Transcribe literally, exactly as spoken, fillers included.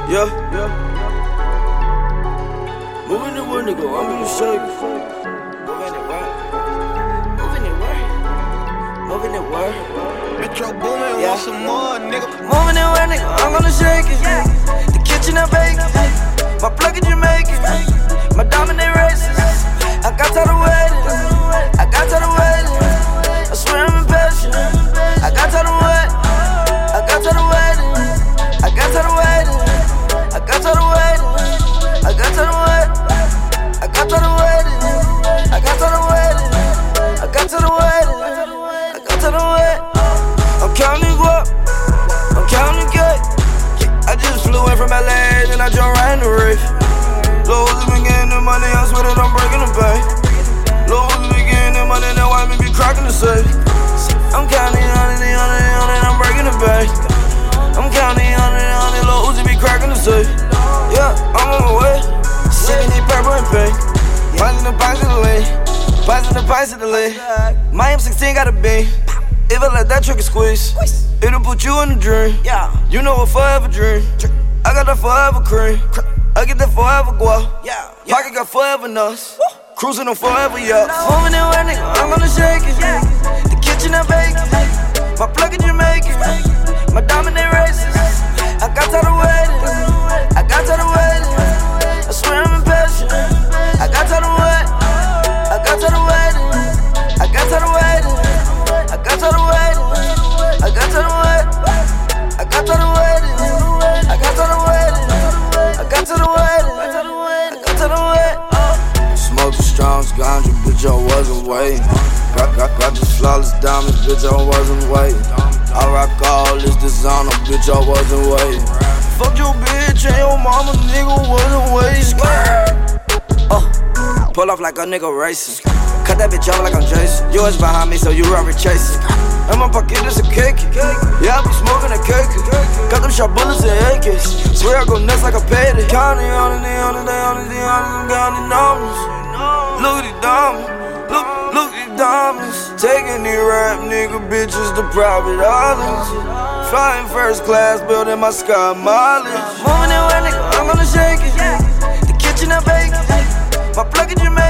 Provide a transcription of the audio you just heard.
Yeah, yeah. Moving it where, nigga, I'm gonna shake it. Moving it where? Moving it where? Moving it where? Metro Boomin, Yeah. want some more, nigga. Moving it where, nigga, I'm gonna shake it. The kitchen I bake it. My plug in Jamaican. My dominant races. I got to the wedding. I got to the wedding. I swear I'm impatient. I got to the wedding. I got to the wedding. I got to the wedding. I got to the wedding. I got to the wedding. I got to the wedding. I got to the wedding. I got to the wedding. I got to the wedding. I'm counting guap. I'm counting cake. I just flew in from L A, then I jumped right in the reef. Lil' Uzi been getting the money, I swear that I'm breaking the bank. Lil' Uzi been getting the money, that white me be cracking the safe. I'm counting on it, on it, on it, I'm breaking the bank. I'm counting on it, on it, Lil' Uzi be cracking the safe. Yeah, I'm on my way. Sipping the purple and pink. Passing the pints of the lean. Passing the pints of the lean. My M sixteen got a beam. If I let that trigger squeeze, it'll put you in a dream. Yeah, you know a forever dream. I got that forever cream. I get that forever guap. Yeah, pocket got forever nuts. Cruising on forever yachts. Moving it where, nigga, I'm gonna shake it. The kitchen I bake it. My plug in Jamaican. My dominant races. I got to the wedding. I got to the wedding. I swear I'm impatient. I got to the wedding. I got to the wedding. I got to the wedding. I got to the wedding. I got to the wedding. I got to the wedding. I got to the wedding. I got to the wedding. I got to the wedding. Smoke the strong ganja, bitch, I wasn't waiting. Got, got, got the flawless diamonds, bitch, I wasn't waiting. I rock all this designer, bitch, I wasn't waiting. Fuck your bitch and your mama, nigga, wasn't waiting. Uh, pull off like a nigga racing. Cut that bitch off like I'm Jason. You was behind me, so you Robert chasing. In my pocket, this a cake. Yeah, I be smoking a cake. Got them sharp bullets and A Ks. Swear I go nuts like a payday. Counting on it, they on it, they on it, they on it, I'm counting numbers. Look at these diamonds. Look, look at these diamonds. Taking these rap nigga bitches to private islands. Flying first class, building my sky mileage. Moving it where, nigga, I'm gonna shake it. The kitchen I bake it. My plug in Jamaican.